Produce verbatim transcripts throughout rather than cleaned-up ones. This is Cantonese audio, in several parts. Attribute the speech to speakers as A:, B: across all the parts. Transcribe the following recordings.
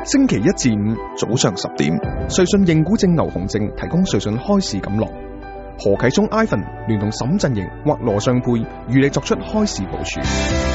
A: 星期一至五早上十點，瑞信認股證牛熊證提供瑞信開市錦囊。何啟聰 Ivan 聯同沈振盈或羅尚佩與你作出開市部署。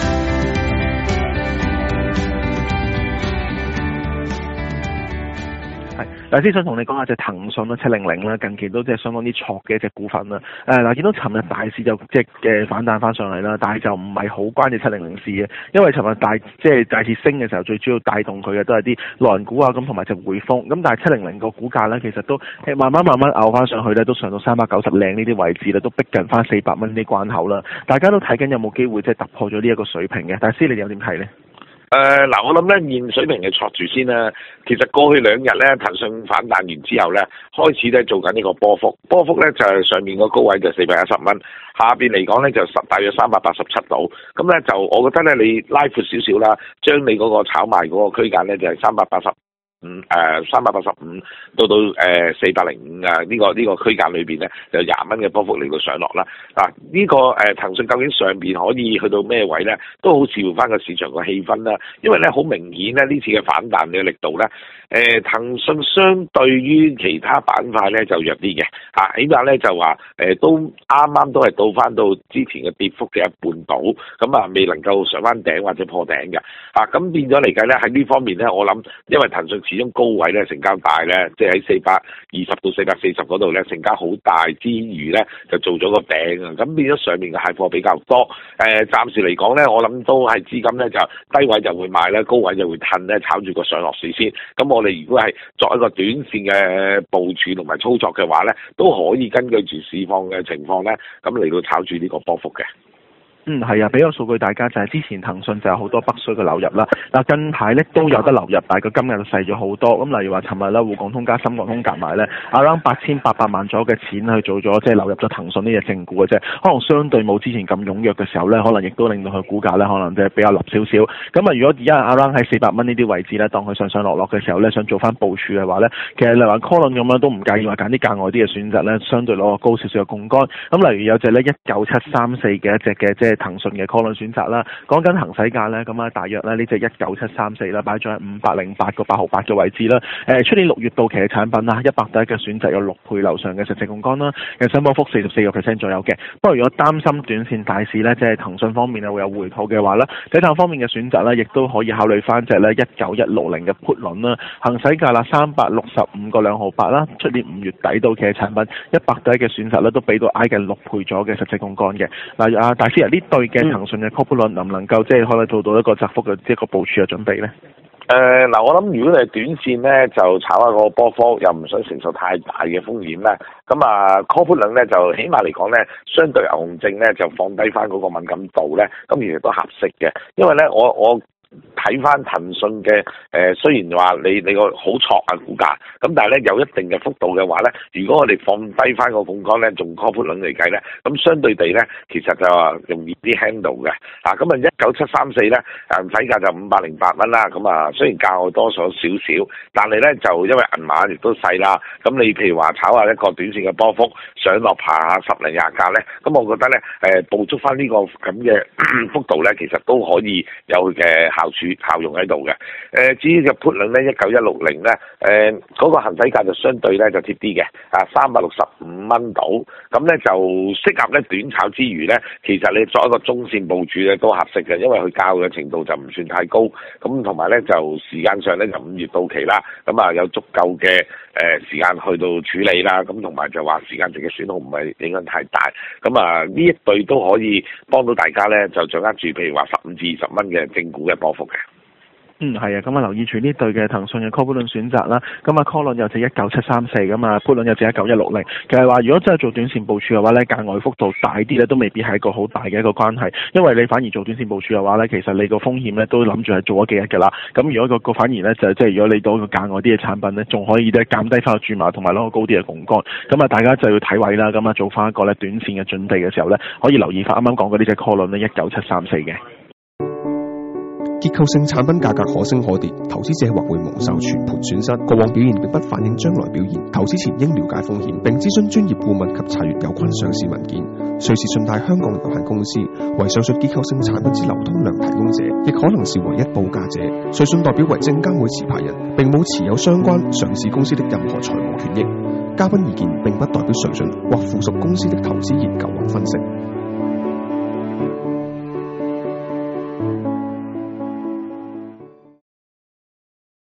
B: 嗱，先想同你講下隻騰訊啦，七零零啦，近期都即係相當之挫嘅一隻股份啦。誒嗱，見到尋日大市就即係嘅反彈翻上嚟啦，但係就唔係好關隻七零零事嘅，因為尋日大即係大市升嘅時候，最主要帶動佢嘅都係啲內銀股啊，咁同埋隻匯豐。咁但係七零零個股價咧，其實都係慢慢慢慢拗翻上去咧，都上到三百九十零呢啲位置啦，都逼近翻四百蚊啲關口啦。大家都睇緊有冇機會即係突破咗呢一個水平嘅，但係師你有點睇咧？
C: 誒嗱、呃，我諗咧現水平嘅挫住先啦。其實過去兩日咧，騰訊反彈完之後咧，開始咧做緊呢個波幅，波幅咧就係、是、上面個高位就四百一十蚊，下邊嚟講咧就十大約三百八十七度。咁咧就我覺得咧，你拉闊少少啦，將你嗰個炒賣嗰個區間咧就係三百八十。五誒三百八十五到到誒四百零五啊，呢個呢個區間裏邊咧就廿蚊嘅波幅嚟到上落啦。嗱、啊、呢、這個誒騰訊究竟上邊可以去到咩位咧，都好視乎翻個市場個氣氛啦。因為咧好明顯咧呢次嘅反彈嘅力度咧，誒騰訊相對於其他板塊咧就弱啲嘅嚇，起碼咧就話誒、呃、都啱啱都係到翻到之前嘅跌幅嘅一半到，咁啊未能夠上翻頂或者破頂嘅嚇，咁、啊、變咗嚟計咧喺呢方面咧，我諗因為騰訊始終高位咧成交大咧，即係喺四百二十到四百四十嗰度咧成交好大之餘咧，就做咗個頂啊！咁變咗上面嘅蟹貨比較多。誒、呃，暫時嚟講咧，我諗都係資金咧就低位就會買咧，高位就會褪咧，炒住個上落市先。咁我哋如果係作一個短線嘅部署同埋操作嘅話咧，都可以根據住市況嘅情況咧，咁嚟到炒住呢個波幅嘅。
B: 嗯，係啊，俾個數據大家就係之前騰訊就有好多北水嘅流入啦。嗱，近排咧都有得流入，但係個金額就細咗好多。咁例如話尋日咧，滬港通加深港通夾埋咧，around 八千八百萬左右嘅錢去做咗，即係流入咗騰訊呢隻正股嘅啫。可能相對冇之前咁踴躍嘅時候咧，可能亦都令到佢股價咧可能即係比較立少少。咁啊，如果而家 around 喺四百蚊呢啲位置咧，當佢上上落落嘅時候咧，想做翻部署嘅話咧，其實例如話 call 輪咁樣都唔介意話揀啲價外啲嘅選擇咧，相對攞個高少少嘅槓桿。咁例如有隻咧一九七三四嘅一隻嘅即係騰訊嘅 call 輪選擇啦，講緊行使價咧，咁啊大約咧呢隻一九七三四啦，擺咗喺五百零八個八毫八嘅位置啦。誒，出年六月到期嘅產品啦，一百對一嘅選擇有六倍樓上嘅實際槓桿啦，日升波幅四十四個 percent 左右嘅。不過如果擔心短線大市咧，即係騰訊方面啊會有回吐嘅話咧，睇淡方面嘅選擇咧，亦都可以考慮翻隻咧一九一六零嘅 put 輪啦，行使價啦三百六十五個兩毫八啦，出年五月底到期嘅產品一百對一嘅選擇咧，都俾到挨近六倍咗嘅實際槓桿嘅。嗱，阿大師啊，呢對嘅騰訊嘅 call put 輪能唔能夠即係可以做到一個窄幅嘅即係個部署嘅準備咧？
C: 誒嗱、呃，我諗如果你係短線咧，就炒下個波幅，又唔想承受太大嘅風險咧，咁啊 call put 輪咧就起碼嚟講咧，相對牛熊證咧就放低翻嗰個敏感度咧，咁其實都合適嘅，因為咧我我。睇翻騰訊嘅誒，雖然話你你個好挫啊股價，咁但係咧有一定嘅幅度嘅話咧，如果我哋放低翻個槓桿咧，用 call put 輪嚟計咧，咁相對地咧，其實就話容易啲 handle 嘅。啊，咁啊一九七三四咧，誒睇價就五百零八蚊啦。咁啊雖然價外多咗少少，但係咧就因為銀碼亦都細啦。咁你譬如話炒下一個短線嘅波幅，上落爬下十零廿格咧，咁我覺得咧誒捕捉翻呢個咁嘅幅度咧，其實都可以有佢嘅效處效用喺度嘅。誒至於嘅 put 輪咧，一九一六零咧，誒嗰個行使價就相對咧就貼啲嘅，啊三百六十五蚊到，咁咧就適合咧短炒之餘咧，其實你作一個中線部署咧都合適嘅，因為佢較嘅程度就唔算太高，咁同埋咧就時間上咧就五月到期啦，咁啊有足夠嘅誒時間去到處理啦，咁同埋就話時間值嘅損耗唔係影響太大，咁啊呢一對都可以幫到大家咧，就掌握住譬如話十五至二十蚊嘅正股嘅波幅嘅。
B: 嗯，係啊，咁啊留意住呢對嘅騰訊嘅 call put 輪選擇啦，咁啊 call 輪有隻一九七三四，咁啊 put 輪有隻一九一六零。其實話如果真係做短線部署嘅話咧，價外幅度大啲咧，都未必係一個好大嘅一個關係，因為你反而做短線部署嘅話咧，其實你個風險咧都諗住係做咗幾日㗎啦。咁如果個個反而咧就即係如果你到一個價外啲嘅產品咧，仲可以咧減低翻個注碼同埋攞個高啲嘅槓桿。咁啊大家就要睇位啦，咁啊做翻一個咧短線嘅準備嘅時候咧，可以留意翻啱啱講嗰啲隻 call 輪咧一九七三四嘅。
A: 結構性產品價格可升可跌，投資者或會蒙受全盤損失。過往表現並不反映將來表現，投資前應了解風險，並諮詢專業顧問及查閱有關上市文件。瑞士信貸香港有限公司為上述結構性產品之流通量提供者，亦可能是唯一報價者。瑞信代表為證監會持牌人，並冇持有相關上市公司的任何財務權益。嘉賓意見並不代表瑞信或附屬公司的投資研究或分析。